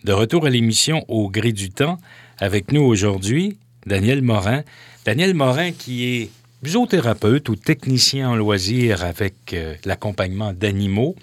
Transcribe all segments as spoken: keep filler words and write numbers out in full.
De retour à l'émission Au gré du temps, avec nous aujourd'hui, Daniel Morin. Daniel Morin qui est zoothérapeute ou technicien en loisirs avec euh, l'accompagnement d'animaux.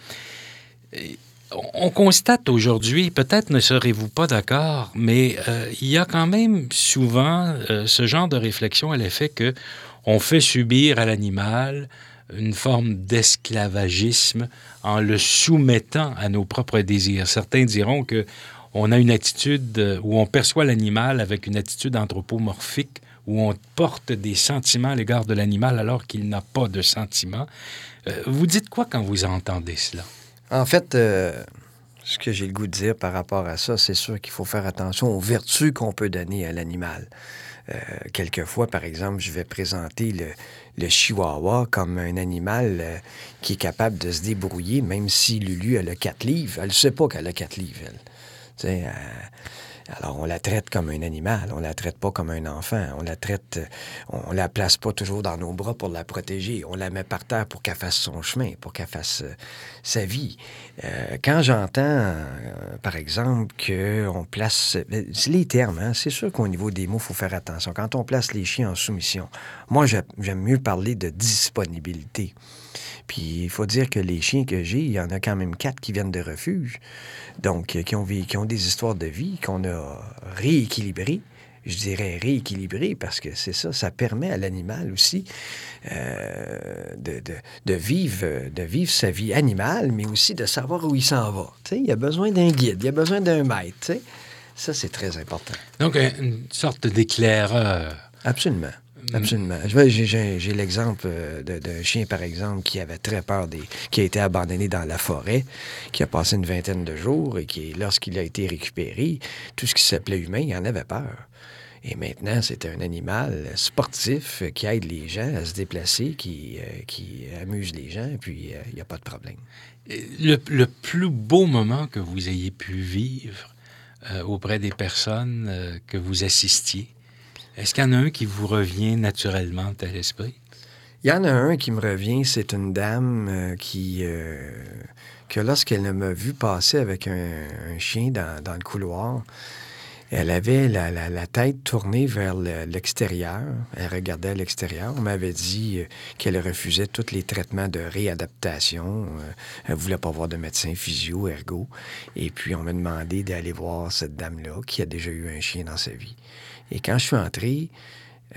Et on constate aujourd'hui, peut-être ne serez-vous pas d'accord, mais euh, il y a quand même souvent euh, ce genre de réflexion à l'effet que on fait subir à l'animal une forme d'esclavagisme en le soumettant à nos propres désirs. Certains diront que on a une attitude où on perçoit l'animal avec une attitude anthropomorphique, où on porte des sentiments à l'égard de l'animal alors qu'il n'a pas de sentiments. Euh, vous dites quoi quand vous entendez cela? En fait, euh, ce que j'ai le goût de dire par rapport à ça, c'est sûr qu'il faut faire attention aux vertus qu'on peut donner à l'animal. Euh, quelquefois, par exemple, je vais présenter le, le chihuahua comme un animal euh, qui est capable de se débrouiller, même si Lulu, elle a quatre livres. Elle ne sait pas qu'elle a quatre livres, elle. Tu sais, euh, alors, on la traite comme un animal, on la traite pas comme un enfant, on la traite, on la place pas toujours dans nos bras pour la protéger, on la met par terre pour qu'elle fasse son chemin, pour qu'elle fasse euh, sa vie. Euh, quand j'entends, euh, par exemple, qu'on place, euh, c'est les termes, hein, c'est sûr qu'au niveau des mots, il faut faire attention. Quand on place les chiens en soumission, moi, j'aime mieux parler de disponibilité. Puis, il faut dire que les chiens que j'ai, il y en a quand même quatre qui viennent de refuge, donc qui ont, qui ont des histoires de vie qu'on a rééquilibrées. Je dirais rééquilibrées parce que c'est ça, ça permet à l'animal aussi euh, de, de, de, vivre, de vivre sa vie animale, mais aussi de savoir où il s'en va. Tu sais, il y a besoin d'un guide, il y a besoin d'un maître. Tu sais. Ça, c'est très important. Donc, une sorte d'éclaireur. Absolument. Absolument. J'ai, j'ai, j'ai l'exemple de, d'un chien, par exemple, qui avait très peur des... qui a été abandonné dans la forêt, qui a passé une vingtaine de jours et qui, lorsqu'il a été récupéré, tout ce qui s'appelait humain, il en avait peur. Et maintenant, c'est un animal sportif qui aide les gens à se déplacer, qui, euh, qui amuse les gens, et puis il euh, n'y a pas de problème. Le, le plus beau moment que vous ayez pu vivre euh, auprès des personnes euh, que vous assistiez, est-ce qu'il y en a un qui vous revient naturellement à l'esprit? Il y en a un qui me revient, c'est une dame euh, qui, euh, que lorsqu'elle m'a vu passer avec un, un chien dans, dans le couloir, elle avait la, la, la tête tournée vers le, l'extérieur. Elle regardait à l'extérieur. On m'avait dit euh, qu'elle refusait tous les traitements de réadaptation. Euh, elle ne voulait pas voir de médecin physio, ergo. Et puis, on m'a demandé d'aller voir cette dame-là qui a déjà eu un chien dans sa vie. Et quand je suis entré, euh,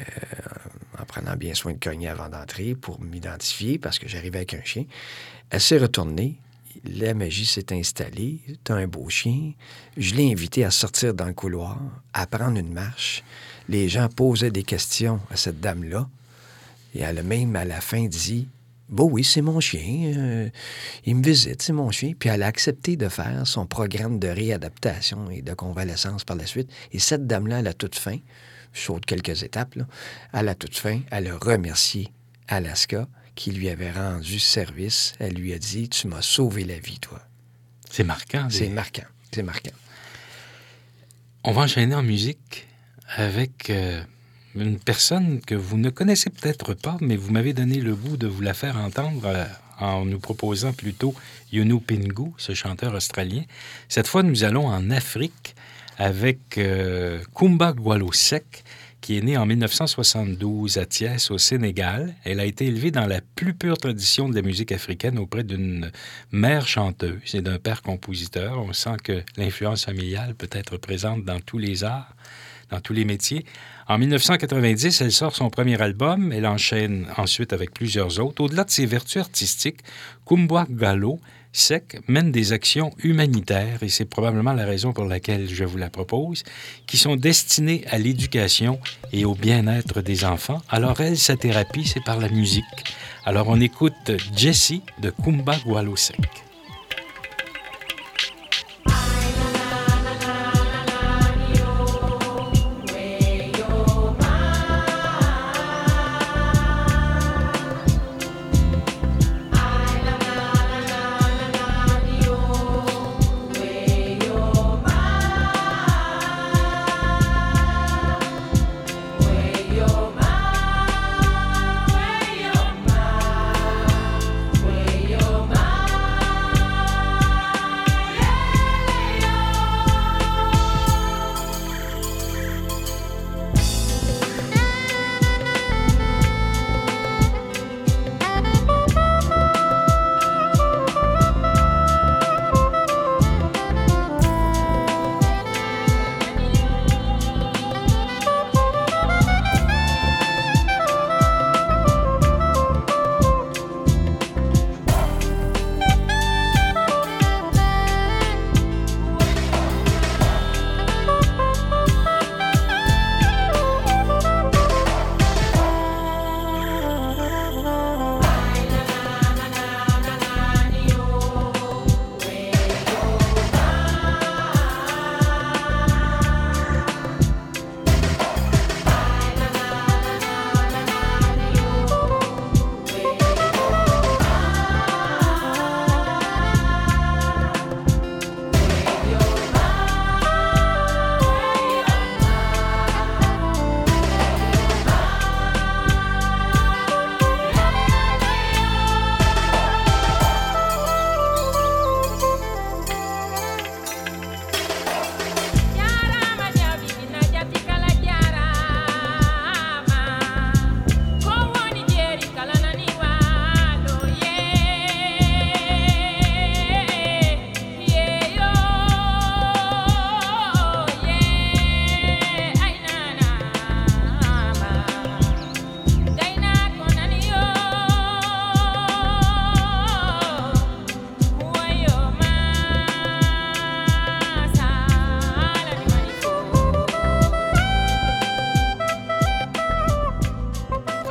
en prenant bien soin de cogner avant d'entrer pour m'identifier, parce que j'arrivais avec un chien, elle s'est retournée. La magie s'est installée. T'as un beau chien. Je l'ai invité à sortir dans le couloir, à prendre une marche. Les gens posaient des questions à cette dame-là. Et elle a même, à la fin, dit « Bon, oui, c'est mon chien. Euh, il me visite, c'est mon chien. » Puis elle a accepté de faire son programme de réadaptation et de convalescence par la suite. Et cette dame-là, à la toute fin, je saute quelques étapes, là, à la toute fin, elle a remercié Alaska qui lui avait rendu service. Elle lui a dit « Tu m'as sauvé la vie, toi. » C'est marquant. C'est marquant. C'est marquant. On va enchaîner en musique avec euh, une personne que vous ne connaissez peut-être pas, mais vous m'avez donné le goût de vous la faire entendre euh, en nous proposant plutôt Yonou Pingu, ce chanteur australien. Cette fois, nous allons en Afrique avec euh, Kumba Gawlo Seck, qui est née en dix-neuf cent soixante-douze à Thiès, au Sénégal. Elle a été élevée dans la plus pure tradition de la musique africaine auprès d'une mère chanteuse et d'un père compositeur. On sent que l'influence familiale peut être présente dans tous les arts, dans tous les métiers. En dix-neuf cent quatre-vingt-dix, elle sort son premier album. Elle enchaîne ensuite avec plusieurs autres. Au-delà de ses vertus artistiques, Kumba Gawlo Seck mène des actions humanitaires, et c'est probablement la raison pour laquelle je vous la propose, qui sont destinées à l'éducation et au bien-être des enfants. Alors elle, sa thérapie, c'est par la musique. Alors on écoute Jessie de Kumba Gawlo Seck. Yo,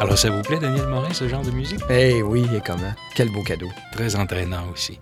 Alors, ça vous plaît, Daniel Morin, ce genre de musique? Eh oui, et comment? Quel beau cadeau. Très entraînant aussi.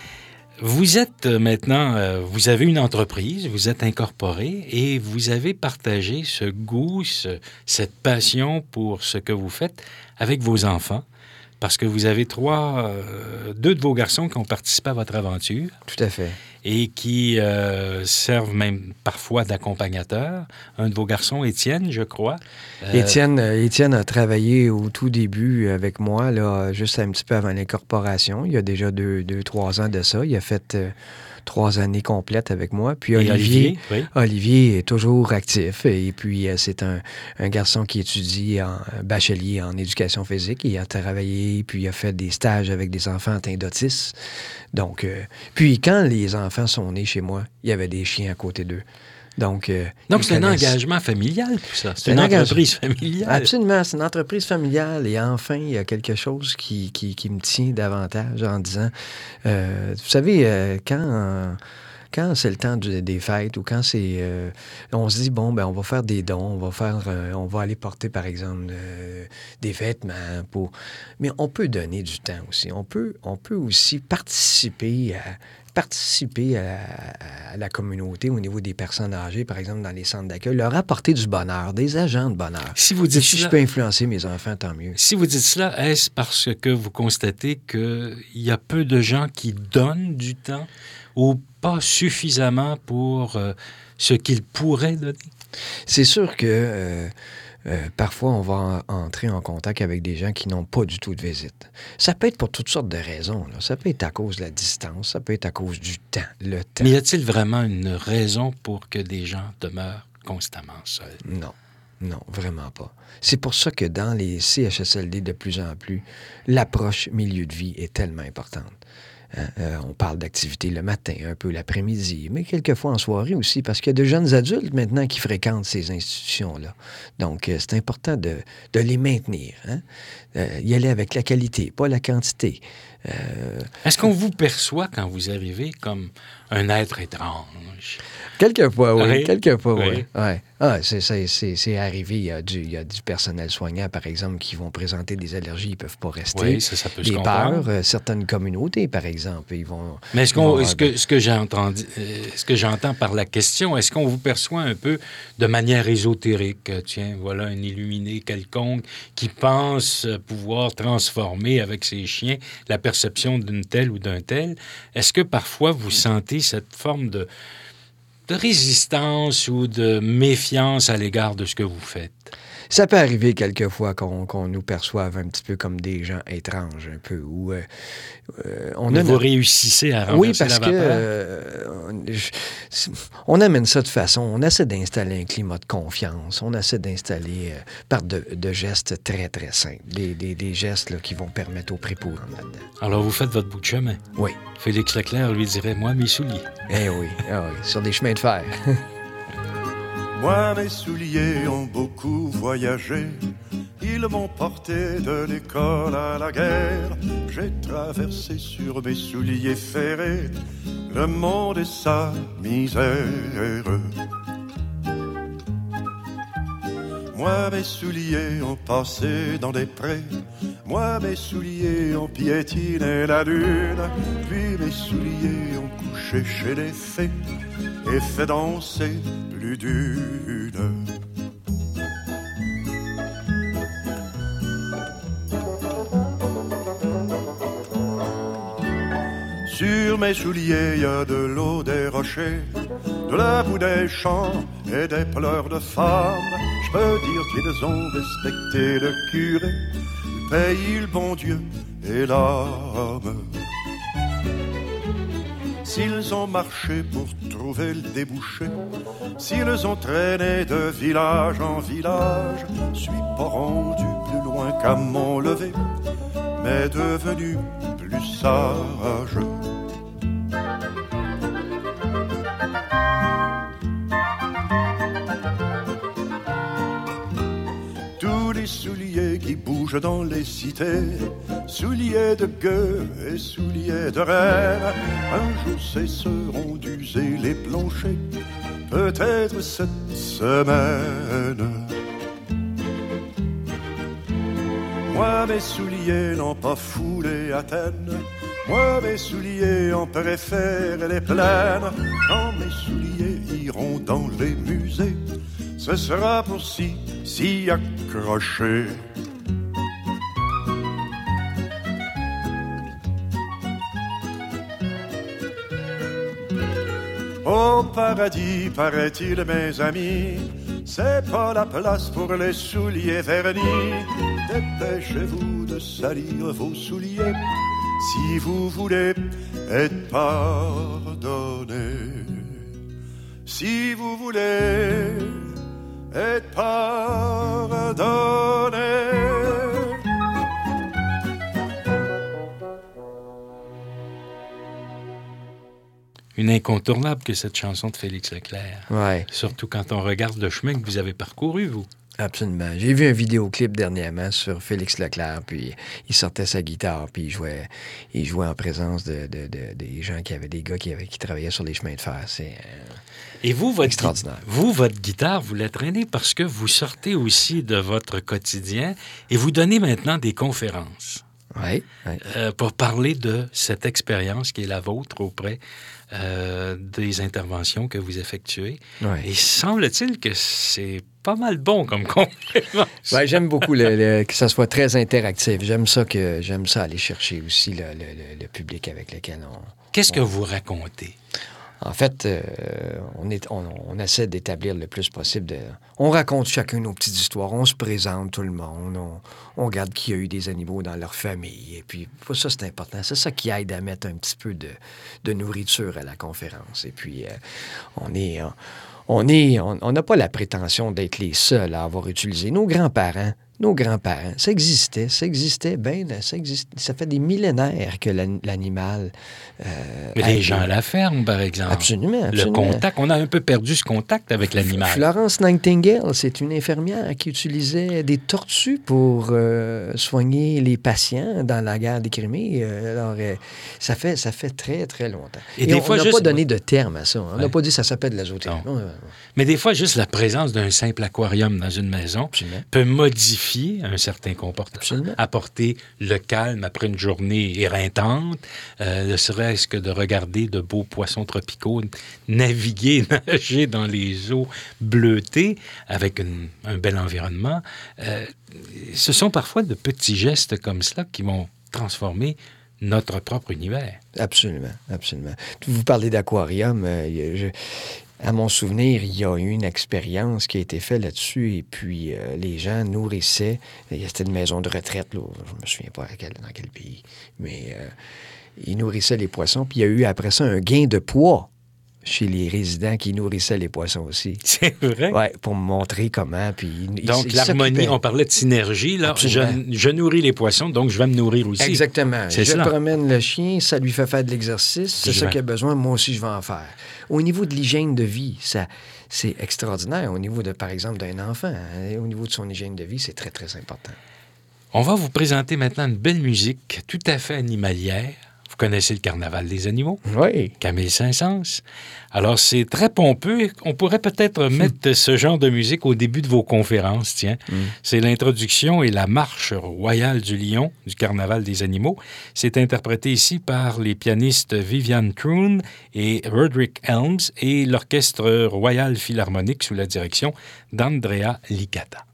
Vous êtes euh, maintenant, euh, vous avez une entreprise, vous êtes incorporé et vous avez partagé ce goût, ce- cette passion pour ce que vous faites avec vos enfants, parce que vous avez trois, euh, deux de vos garçons qui ont participé à votre aventure Tout à fait. et qui euh, servent même parfois d'accompagnateurs. Un de vos garçons, Étienne, je crois. euh, Étienne, euh, Étienne a travaillé au tout début avec moi, là, juste un petit peu avant l'incorporation. Il y a déjà deux, deux trois ans de ça. Il a fait euh, trois années complètes avec moi. Puis et Olivier, Olivier, oui. Olivier est toujours actif. Et puis, euh, c'est un, un garçon qui étudie en bachelier en éducation physique. Il a travaillé, puis il a fait des stages avec des enfants atteints d'autisme. Donc, euh, puis quand les enfants sont nés chez moi, il y avait des chiens à côté d'eux. Donc, euh, Donc, ils c'est un connaissent. engagement familial, tout ça. C'est C'est une un engagement. entreprise familiale. Absolument, c'est une entreprise familiale. Et enfin, il y a quelque chose qui, qui, qui me tient davantage en disant, euh, vous savez, euh, quand, euh, quand c'est le temps du- des fêtes ou quand c'est, euh, on se dit, bon, ben, on va faire des dons, on va faire, euh, on va aller porter, par exemple, euh, des vêtements pour... Mais on peut donner du temps aussi. On peut, on peut aussi participer à participer à, à la communauté au niveau des personnes âgées, par exemple, dans les centres d'accueil, leur apporter du bonheur, des agents de bonheur. Si vous Et dites si je cela, peux influencer mes enfants, tant mieux. si vous dites cela, est-ce parce que vous constatez qu'il y a peu de gens qui donnent du temps ou pas suffisamment pour euh, ce qu'ils pourraient donner? C'est sûr que euh, euh, parfois, on va en- entrer en contact avec des gens qui n'ont pas du tout de visite. Ça peut être pour toutes sortes de raisons, là. Ça peut être à cause de la distance, ça peut être à cause du temps, le temps. Mais y a-t-il vraiment une raison pour que des gens demeurent constamment seuls? Non, non, vraiment pas. C'est pour ça que dans les C H S L D, de plus en plus, l'approche milieu de vie est tellement importante. Hein, euh, on parle d'activités le matin, un peu l'après-midi, mais quelquefois en soirée aussi, parce qu'il y a de jeunes adultes maintenant qui fréquentent ces institutions-là. Donc, euh, c'est important de, de les maintenir. Hein? Euh, y aller avec la qualité, pas la quantité. Euh, Est-ce qu'on vous perçoit quand vous arrivez comme un être étrange? Quelquefois, oui. Oui. Quelquefois, oui. Oui. Ouais. Ah, c'est, c'est, c'est, c'est arrivé. Il y, a du, il y a du personnel soignant, par exemple, qui vont présenter des allergies, ils ne peuvent pas rester. Oui, ça, ça peut se Des comprendre. peurs, euh, certaines communautés, par exemple, ils vont... Mais est-ce, ils qu'on, vont est-ce, avoir que, ce, que j'ai entendu, euh, ce que j'entends par la question, est-ce qu'on vous perçoit un peu de manière ésotérique? Euh, Tiens, voilà un illuminé quelconque qui pense euh, pouvoir transformer avec ses chiens la perception d'une telle ou d'un tel. Est-ce que parfois vous sentez cette forme de, de résistance ou de méfiance à l'égard de ce que vous faites? Ça peut arriver quelquefois qu'on, qu'on nous perçoive un petit peu comme des gens étranges, un peu. Ou, euh, euh, on Mais a vous notre- réussissez à renverser Oui, parce la que vapeur? euh, on, je- c'est- on amène ça de façon, on essaie d'installer un climat de confiance, on essaie d'installer euh, par de, de gestes très, très simples, des, des, des gestes là, qui vont permettre au préposant là-dedans. Alors vous faites votre bout de chemin. Oui, Félix Leclerc lui dirait, moi, mes souliers. eh oui, ah oui, sur des chemins de fer. Moi, mes souliers ont beaucoup voyagé. Ils m'ont porté de l'école à la guerre. J'ai traversé sur mes souliers ferrés le monde et sa misère. Moi, mes souliers ont passé dans des prés. Moi, mes souliers ont piétiné la lune. Puis mes souliers ont couché chez les fées et fait danser plus d'une. Sur mes souliers, y a de l'eau des rochers, de la boue des champs et des pleurs de femmes. Je peux dire qu'ils ont respecté le curé, le pays, le bon Dieu et l'âme. S'ils ont marché pour trouver le débouché, s'ils ont traîné de village en village, je suis pas rendu plus loin qu'à mon lever, mais devenu plus sage. Tous les souliers qui bougent dans les cités, souliers de gueux et souliers de reine, un jour cesseront d'user les planchers, peut-être cette semaine. Moi, mes souliers n'ont pas foulé Athènes. Moi, mes souliers en préfèrent les plaines. Quand mes souliers iront dans les musées, ce sera pour s'y, s'y accrocher. Au paradis, paraît-il, mes amis, c'est pas la place pour les souliers vernis. Dépêchez-vous de salir vos souliers si vous voulez être pardonné. Si vous voulez être pardonné. Une incontournable que cette chanson de Félix Leclerc. Ouais. Surtout quand on regarde le chemin que vous avez parcouru, vous. Absolument. J'ai vu un vidéoclip dernièrement sur Félix Leclerc, puis il sortait sa guitare, puis il jouait, il jouait en présence de, de, de, des gens qui avaient, des gars qui, avaient, qui travaillaient sur les chemins de fer. C'est euh, Et vous, votre extraordinaire. Gui- vous, votre guitare, vous la traînez parce que vous sortez aussi de votre quotidien et vous donnez maintenant des conférences. Oui, oui. Euh, pour parler de cette expérience qui est la vôtre auprès euh, des interventions que vous effectuez. Ouais. Et semble-t-il que c'est pas mal bon comme conférence. Ouais, j'aime beaucoup le, le- que ça soit très interactif. J'aime ça que j'aime ça aller chercher aussi le, le- le- le public avec lequel on... Qu'est-ce que vous racontez? En fait, euh, on, est, on, on essaie d'établir le plus possible. De, on raconte chacun nos petites histoires. On se présente tout le monde. On, on regarde qui a eu des animaux dans leur famille. Et puis, pour ça, c'est important. C'est ça qui aide à mettre un petit peu de, de nourriture à la conférence. Et puis, euh, on est... On est, on n'a pas la prétention d'être les seuls à avoir utilisé. Nos grands-parents, nos grands-parents, ça existait, ça existait, ben, ça existe, ça fait des millénaires que l'an- l'animal... Euh, Les a- gens à la ferme, par exemple. Absolument, Le absolument. contact, on a un peu perdu ce contact avec l'animal. Florence Nightingale, c'est une infirmière qui utilisait des tortues pour euh, soigner les patients dans la guerre des Crimée. Euh, alors, euh, ça, fait, ça fait très, très longtemps. Et Et, des on fois, n'a juste- pas donné de terme à ça. On n'a Ouais. pas dit que ça s'appelle de l'azothérapie. Non. Ouais, ouais, ouais. Mais des fois, juste la présence d'un simple aquarium dans une maison Absolument. peut modifier un certain comportement. Absolument. Apporter le calme après une journée éreintante, euh, ne serait-ce que de regarder de beaux poissons tropicaux naviguer, nager dans les eaux bleutées avec une- un bel environnement. Euh, ce sont parfois de petits gestes comme cela qui vont transformer notre propre univers. Absolument, absolument. Vous parlez d'aquarium. euh, il y a- je- à mon souvenir, il y a eu une expérience qui a été faite là-dessus et puis euh, les gens nourrissaient. C'était une maison de retraite, là, je me souviens pas à quel- dans quel pays, mais euh, ils nourrissaient les poissons. Puis il y a eu après ça un gain de poids chez les résidents qui nourrissaient les poissons aussi. C'est vrai? Oui, pour me montrer comment. Puis ils- Donc, ils l'harmonie, s'occupaient. on parlait de synergie. Là. Je, Absolument. je nourris les poissons, donc je vais me nourrir aussi. Exactement. C'est Je cela. promène le chien, ça lui fait faire de l'exercice, c'est Je ça vais- qu'il a besoin, moi aussi je vais en faire. Au niveau de l'hygiène de vie, ça, c'est extraordinaire. Au niveau de, par exemple, d'un enfant, hein, au niveau de son hygiène de vie, c'est très, très important. On va vous présenter maintenant une belle musique tout à fait animalière. Vous connaissez le Carnaval des animaux? Oui. Camille Saint-Saëns. Alors, c'est très pompeux. On pourrait peut-être mettre ce genre de musique au début de vos conférences, tiens. Mm. C'est l'introduction et la marche royale du lion du Carnaval des animaux. C'est interprété ici par les pianistes Vivian Troon et Roderick Helms et l'Orchestre Royal Philharmonique sous la direction d'Andrea Licata.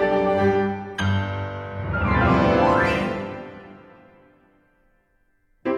Thank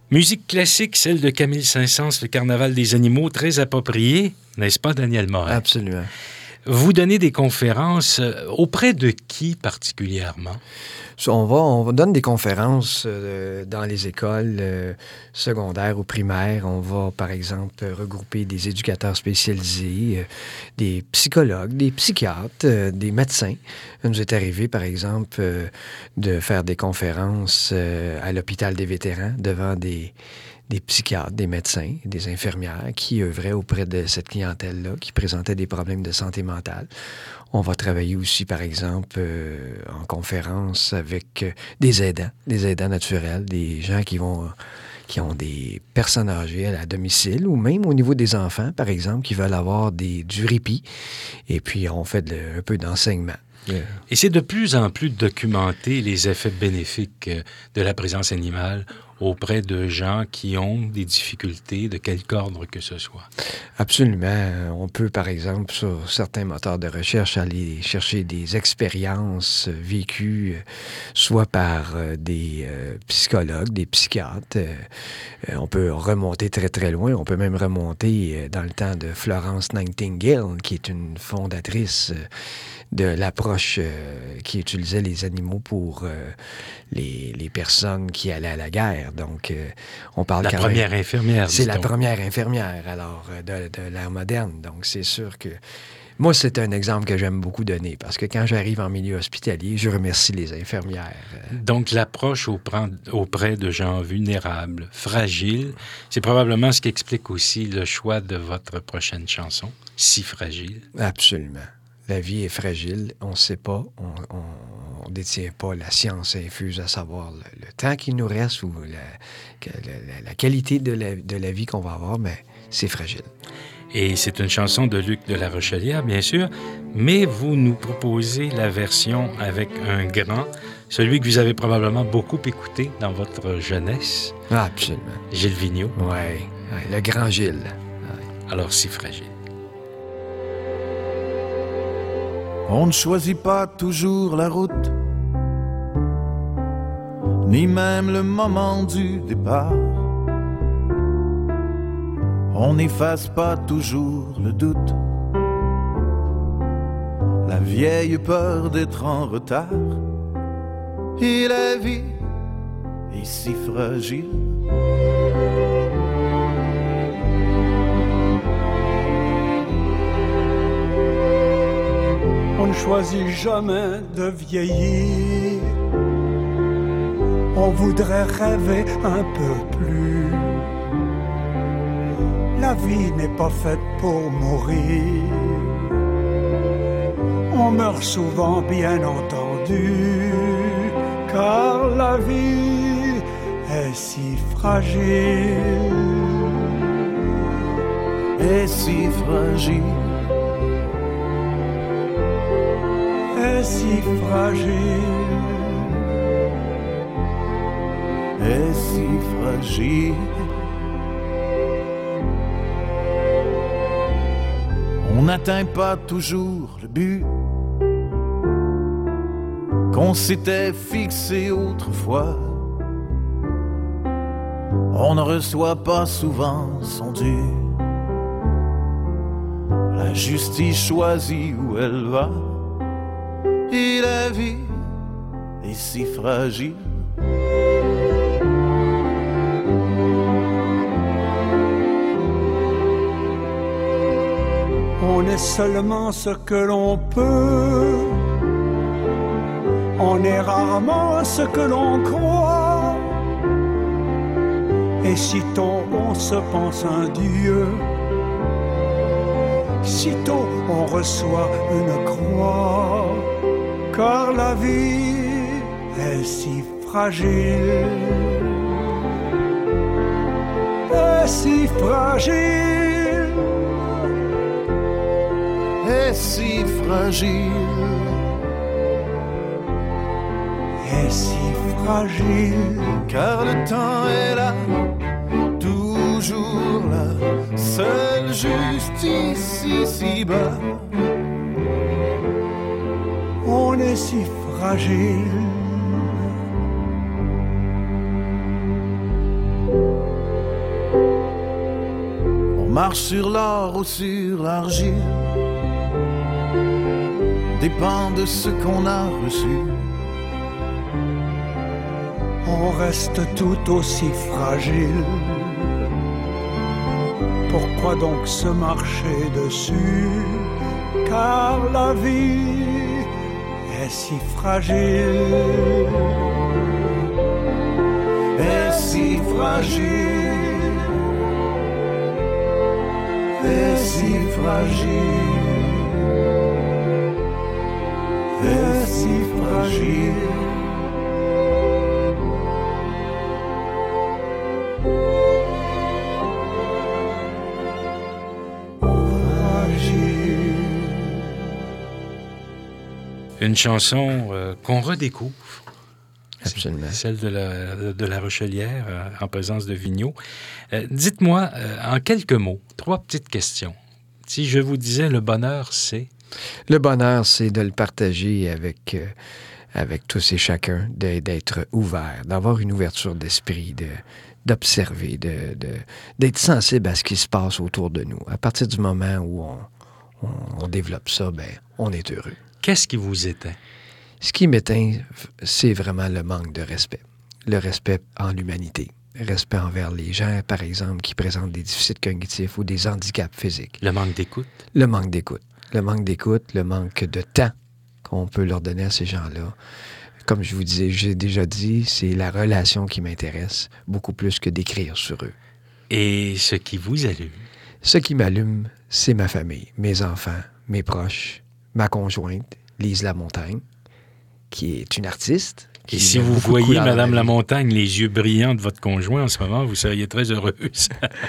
Musique classique, celle de Camille Saint-Saëns, le Carnaval des animaux, très appropriée, n'est-ce pas, Daniel Morin? Absolument. Vous donnez des conférences auprès de qui particulièrement? On va, on donne des conférences euh, dans les écoles euh, secondaires ou primaires. On va, par exemple, regrouper des éducateurs spécialisés, euh, des psychologues, des psychiatres, euh, des médecins. Il nous est arrivé, par exemple, euh, de faire des conférences euh, à l'hôpital des vétérans devant des... des psychiatres, des médecins, des infirmières qui œuvraient auprès de cette clientèle-là, qui présentait des problèmes de santé mentale. On va travailler aussi, par exemple, euh, en conférence avec euh, des aidants, des aidants naturels, des gens qui vont, qui ont des personnes âgées à domicile ou même au niveau des enfants, par exemple, qui veulent avoir des, du répit. Et puis, on fait de, un peu d'enseignement. Yeah. Et c'est de plus en plus documenté les effets bénéfiques de la présence animale auprès de gens qui ont des difficultés de quelque ordre que ce soit. Absolument. On peut, par exemple, sur certains moteurs de recherche, aller chercher des expériences vécues, soit par des euh, psychologues, des psychiatres. Euh, on peut remonter très, très loin. On peut même remonter dans le temps de Florence Nightingale, qui est une fondatrice de l'approche euh, qui utilisait les animaux pour euh, les, les personnes qui allaient à la guerre. Donc, euh, on parle la quand première même... infirmière. C'est la première infirmière, alors, de, de l'ère moderne. Donc, c'est sûr que... Moi, c'est un exemple que j'aime beaucoup donner, parce que quand j'arrive en milieu hospitalier, je remercie les infirmières. Donc, l'approche auprès, auprès de gens vulnérables, fragiles, c'est probablement ce qui explique aussi le choix de votre prochaine chanson, « Si fragile ». Absolument. La vie est fragile, on ne sait pas, on ne détient pas la science infuse à savoir le, le temps qu'il nous reste ou la, la, la qualité de la, de la vie qu'on va avoir, mais c'est fragile. Et c'est une chanson de Luc de la Rochelière, bien sûr, mais vous nous proposez la version avec un grand, celui que vous avez probablement beaucoup écouté dans votre jeunesse. Ah, absolument. Gilles Vigneault. Oui, ouais, le grand Gilles. Ouais. Alors, Si fragile. On ne choisit pas toujours la route, ni même le moment du départ. On n'efface pas toujours le doute, la vieille peur d'être en retard. Et la vie est si fragile. On ne choisit jamais de vieillir. On voudrait rêver un peu plus. La vie n'est pas faite pour mourir. On meurt souvent, bien entendu, car la vie est si fragile. Est si fragile. Est si fragile. Est si fragile. On n'atteint pas toujours le but qu'on s'était fixé autrefois. On ne reçoit pas souvent son dû. La justice choisit où elle va. Et la vie est si fragile. On est seulement ce que l'on peut. On est rarement ce que l'on croit. Et sitôt on se pense un Dieu, sitôt on reçoit une croix. Car la vie est si fragile, est si fragile, est si fragile, est si fragile. Car le temps est là, toujours là, seule justice ici-bas. On est si fragile. marche sur l'or ou sur l'argile, dépend de ce qu'on a reçu. On reste tout aussi fragile. Pourquoi donc se marcher dessus? Car la vie est si fragile, est si fragile, est si fragile, est si fragile. Une chanson euh, qu'on redécouvre. Absolument. Celle de la, de la Rochelière, euh, en présence de Vigneault. Euh, dites-moi, euh, en quelques mots, trois petites questions. Si je vous disais le bonheur, c'est... Le bonheur, c'est de le partager avec, euh, avec tous et chacun, de, d'être ouvert, d'avoir une ouverture d'esprit, de, d'observer, de, de, d'être sensible à ce qui se passe autour de nous. À partir du moment où on, on, on développe ça, ben, on est heureux. Qu'est-ce qui vous éteint? Ce qui m'éteint, c'est vraiment le manque de respect. Le respect en l'humanité. Respect envers les gens, par exemple, qui présentent des déficits cognitifs ou des handicaps physiques. Le manque d'écoute? Le manque d'écoute. Le manque d'écoute, le manque de temps qu'on peut leur donner à ces gens-là. Comme je vous disais, j'ai déjà dit, c'est la relation qui m'intéresse, beaucoup plus que d'écrire sur eux. Et ce qui vous allume? Ce qui m'allume, c'est ma famille, mes enfants, mes proches, ma conjointe, Lise Lamontagne, qui est une artiste. Et si vous voyez Madame Lamontagne, les yeux brillants de votre conjoint en ce moment, vous seriez très heureuse.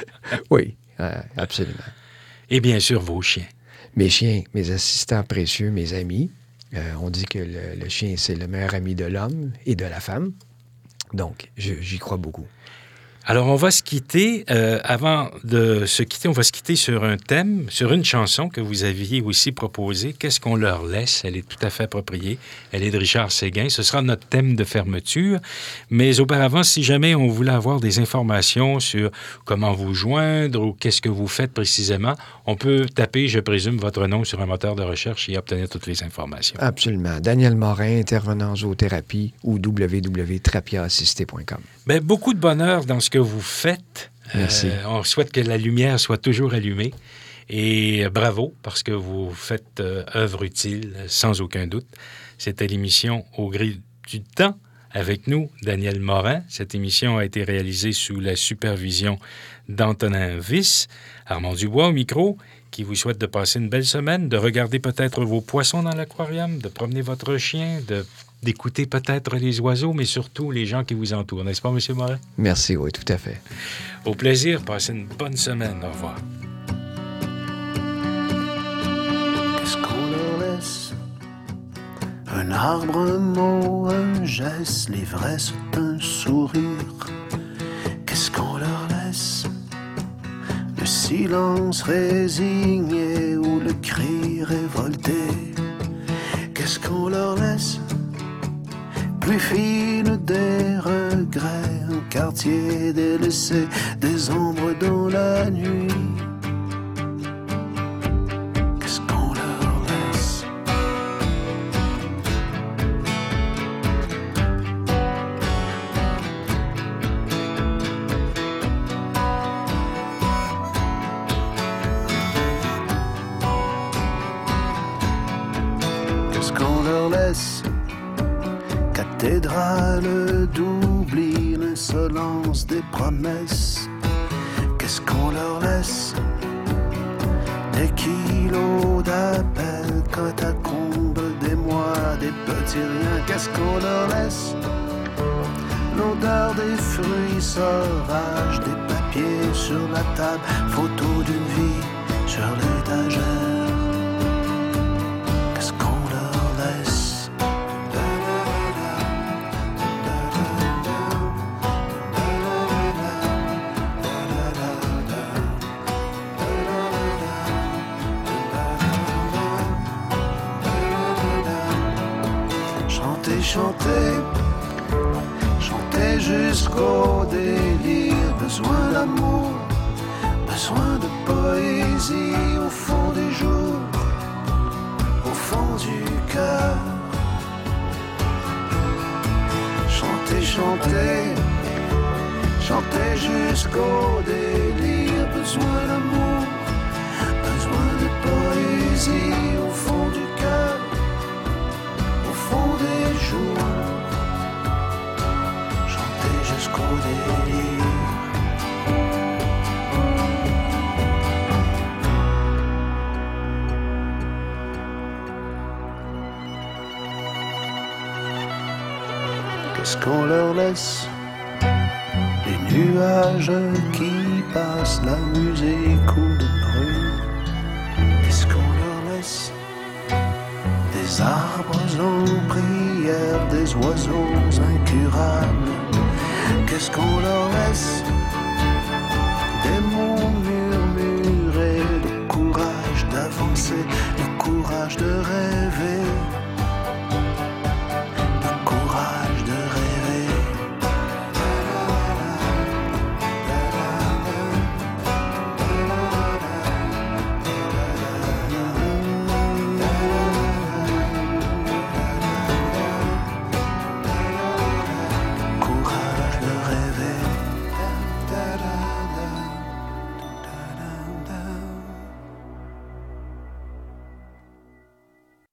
Oui, euh, absolument. Et bien sûr, vos chiens. Mes chiens, mes assistants précieux, mes amis. Euh, on dit que le, le chien, c'est le meilleur ami de l'homme et de la femme. Donc, je, j'y crois beaucoup. Alors, on va se quitter. Euh, avant de se quitter, on va se quitter sur un thème, sur une chanson que vous aviez aussi proposée. Qu'est-ce qu'on leur laisse? Elle est tout à fait appropriée. Elle est de Richard Séguin. Ce sera notre thème de fermeture. Mais auparavant, si jamais on voulait avoir des informations sur comment vous joindre ou qu'est-ce que vous faites précisément, on peut taper, je présume, votre nom sur un moteur de recherche et obtenir toutes les informations. Absolument. Daniel Morin, intervenant en zoothérapie ou w w w point thérapia assistée point com. Bien, beaucoup de bonheur dans ce que vous faites. Merci. Euh, on souhaite que la lumière soit toujours allumée. Et bravo, parce que vous faites euh, œuvre utile, sans aucun doute. C'était l'émission Au gré du temps. Avec nous, Daniel Morin. Cette émission a été réalisée sous la supervision d'Antonin Wyss. Armand Dubois au micro, qui vous souhaite de passer une belle semaine, de regarder peut-être vos poissons dans l'aquarium, de promener votre chien, de d'écouter peut-être les oiseaux, mais surtout les gens qui vous entourent. N'est-ce pas, M. Morin? Merci, oui, tout à fait. Au plaisir. Passez une bonne semaine. Au revoir. Qu'est-ce qu'on leur laisse? Un arbre, un mot, un geste, l'ivresse, un sourire. Qu'est-ce qu'on leur laisse? Le silence résigné ou le cri révolté. Qu'est-ce qu'on leur laisse? Plus fine des regrets, un quartier délaissé, des ombres dans la nuit. Qu'est-ce qu'on leur laisse? Qu'est-ce qu'on leur laisse? Cathédrale d'oubli, l'insolence des promesses. Qu'est-ce qu'on leur laisse? Des kilos d'appels, catacombes, des mois, des petits riens. Qu'est-ce qu'on leur laisse? L'odeur des fruits sauvages, des papiers sur la table, photos d'une vie sur l'étagère. Qu'est-ce qu'on leur laisse? Chanter, chanter jusqu'au délire, besoin d'amour, besoin de poésie au fond des jours, au fond du cœur. Chanter, chanter, chanter jusqu'au délire. Besoin d'amour, besoin de poésie au fond du cœur, au fond des jours. Chanter jusqu'au délire. Qu'est-ce qu'on leur laisse? Les nuages qui passent, la musique ou le bruit. Qu'est-ce qu'on leur laisse? Des arbres en prière, des oiseaux incurables. Qu'est-ce qu'on leur laisse?